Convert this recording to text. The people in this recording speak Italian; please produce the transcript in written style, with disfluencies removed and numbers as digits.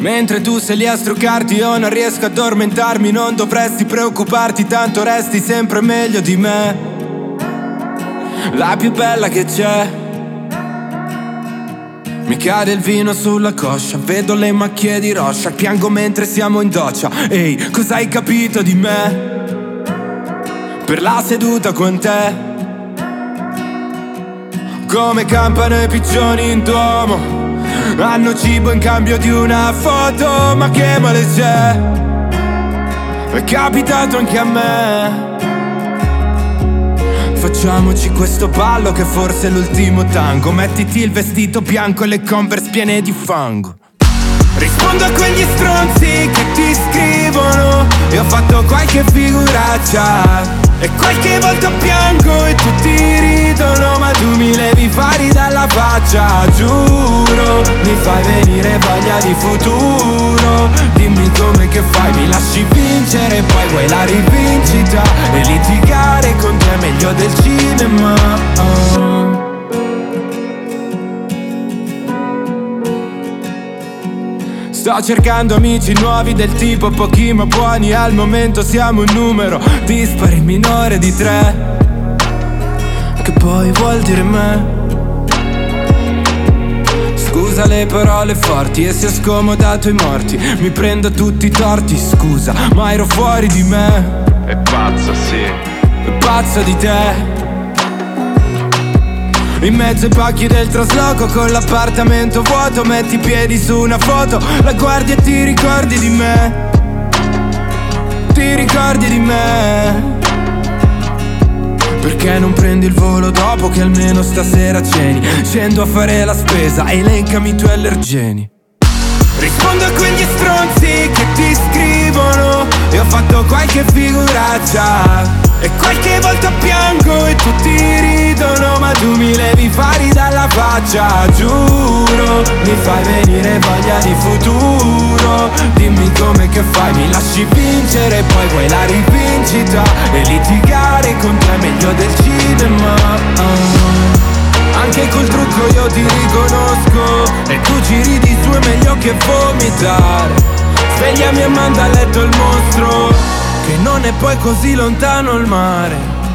Mentre tu sei lì a struccarti, io non riesco a addormentarmi. Non dovresti preoccuparti, tanto resti sempre meglio di me. La più bella che c'è. Mi cade il vino sulla coscia, vedo le macchie di roccia, piango mentre siamo in doccia. Ehi, cosa hai capito di me? Per la seduta con te. Come campano i piccioni in duomo, hanno cibo in cambio di una foto. Ma che male c'è? È capitato anche a me. Facciamoci questo ballo che forse è l'ultimo tango. Mettiti il vestito bianco e le Converse piene di fango. Rispondo a quegli stronzi che ti scrivono e ho fatto qualche figuraccia e qualche volta piango e tutti ridono, ma tu mi levi fari dalla faccia. Giuro, mi fai venire voglia di futuro. Dimmi come che fai, mi lasci vincere, poi vuoi la rivincita e litigare con te è meglio del cinema. Sto cercando amici nuovi del tipo pochi ma buoni. Al momento siamo un numero dispari minore di 3, che poi vuol dire me. Scusa le parole forti e se ho scomodato i morti. Mi prendo tutti i torti, scusa, ma ero fuori di me. È pazza, sì. È pazza di te. In mezzo ai pacchi del trasloco con l'appartamento vuoto, metti i piedi su una foto, la guardi e ti ricordi di me. Ti ricordi di me. Perché non prendi il volo dopo che almeno stasera ceni? Scendo a fare la spesa e elencami i tuoi allergeni. Rispondo a quegli stronzi che ti scrivono e ho fatto qualche figuraccia e qualche volta piango e tutti ridono, ma tu mi levi fari dalla faccia. Giuro, mi fai venire voglia di futuro. Dimmi come che fai, mi lasci vincere, poi vuoi la rivincita e litigare con te è meglio del cinema. Anche col trucco io ti riconosco e tu ci ridi su, è meglio che vomitare. Svegliami e manda a letto il mostro, che non è poi così lontano il mare.